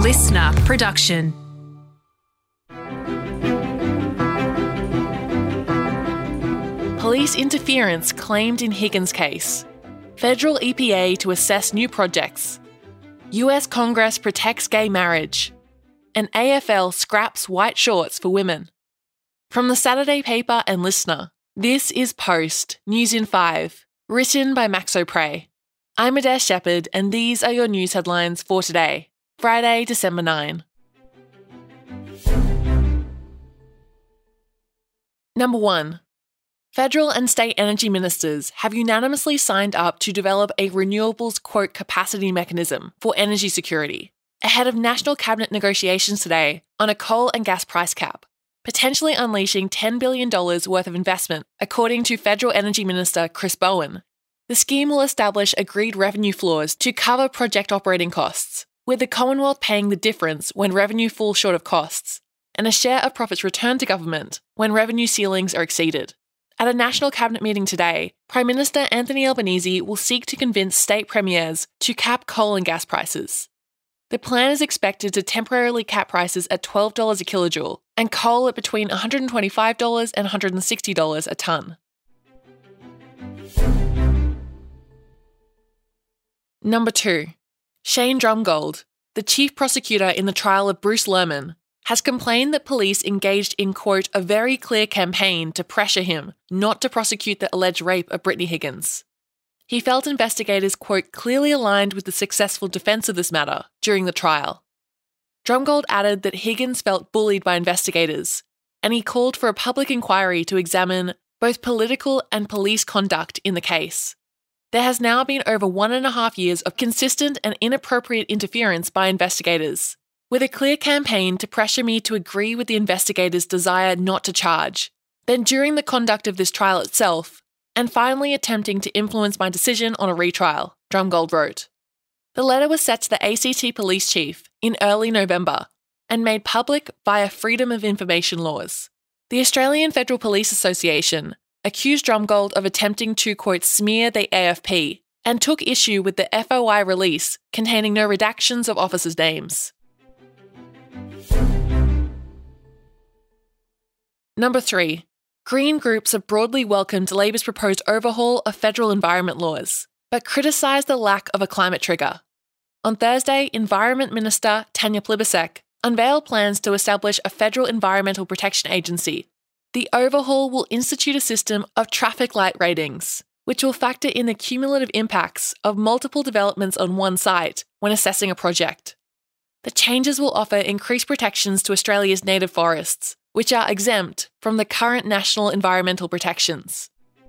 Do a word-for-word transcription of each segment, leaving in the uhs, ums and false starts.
listener production. Police interference claimed in Higgins case. Federal E P A to assess new projects. U S Congress protects gay marriage. And A F L scraps white shorts for women. From the Saturday Paper and Listener, this is Post, News in five, written by Max O'Prey. I'm Adair Shepherd, and these are your news headlines for today, Friday, December ninth. Number one. Federal and state energy ministers have unanimously signed up to develop a renewables quote capacity mechanism for energy security, ahead of National Cabinet negotiations today on a coal and gas price cap, potentially unleashing ten billion dollars worth of investment, according to Federal Energy Minister Chris Bowen. The scheme will establish agreed revenue floors to cover project operating costs, with the Commonwealth paying the difference when revenue falls short of costs, and a share of profits returned to government when revenue ceilings are exceeded. At a National Cabinet meeting today, Prime Minister Anthony Albanese will seek to convince state premiers to cap coal and gas prices. The plan is expected to temporarily cap prices at twelve dollars a kilojoule and coal at between one hundred twenty-five dollars and one hundred sixty dollars a tonne. Number two. Shane Drumgold, the chief prosecutor in the trial of Bruce Lerman, has complained that police engaged in, quote, a very clear campaign to pressure him not to prosecute the alleged rape of Brittany Higgins. He felt investigators, quote, clearly aligned with the successful defence of this matter during the trial. Drumgold added that Higgins felt bullied by investigators, and he called for a public inquiry to examine both political and police conduct in the case. There has now been over one and a half years of consistent and inappropriate interference by investigators, with a clear campaign to pressure me to agree with the investigators' desire not to charge, then during the conduct of this trial itself, and finally attempting to influence my decision on a retrial, Drumgold wrote. The letter was sent to the A C T police chief in early November and made public via Freedom of Information laws. The Australian Federal Police Association accused Drumgold of attempting to, quote, smear the A F P and took issue with the F O I release containing no redactions of officers' names. Number three. Green groups have broadly welcomed Labor's proposed overhaul of federal environment laws, but criticised the lack of a climate trigger. On Thursday, Environment Minister Tanya Plibersek unveiled plans to establish a federal environmental protection agency. The overhaul will institute a system of traffic light ratings, which will factor in the cumulative impacts of multiple developments on one site when assessing a project. The changes will offer increased protections to Australia's native forests, which are exempt from the current national environmental protections.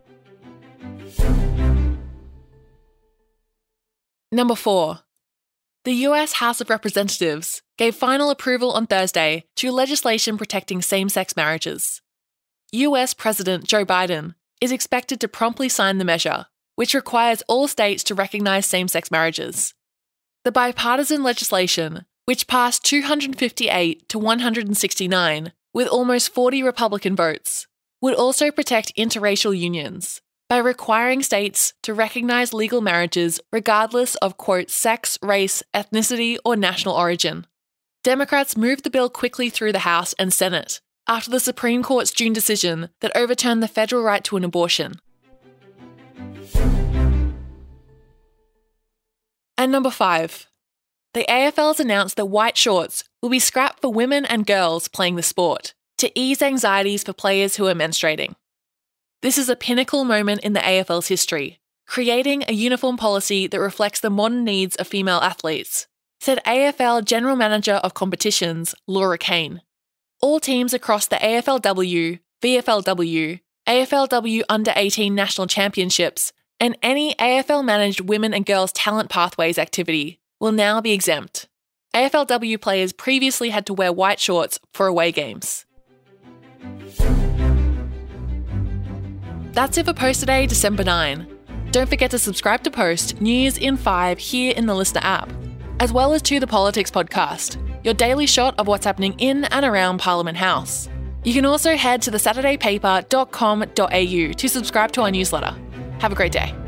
Number four. The U S House of Representatives gave final approval on Thursday to legislation protecting same-sex marriages. U S President Joe Biden is expected to promptly sign the measure, which requires all states to recognise same-sex marriages. The bipartisan legislation, which passed two hundred fifty-eight to one hundred sixty-nine, with almost forty Republican votes, would also protect interracial unions by requiring states to recognise legal marriages regardless of, quote, sex, race, ethnicity, or national origin. Democrats moved the bill quickly through the House and Senate after the Supreme Court's June decision that overturned the federal right to an abortion. And number five. The A F L has announced that white shorts will be scrapped for women and girls playing the sport to ease anxieties for players who are menstruating. This is a pinnacle moment in the A F L's history, creating a uniform policy that reflects the modern needs of female athletes, said A F L General Manager of Competitions, Laura Kane. All teams across the A F L W, V F L W, A F L W under eighteen National Championships, and any A F L-managed women and girls talent pathways activity will now be exempt. A F L W players previously had to wear white shorts for away games. That's it for Post today, December ninth. Don't forget to subscribe to Post News in five here in the Listener app, as well as to the Politics Podcast, your daily shot of what's happening in and around Parliament House. You can also head to the saturday paper dot com dot a u to subscribe to our newsletter. Have a great day.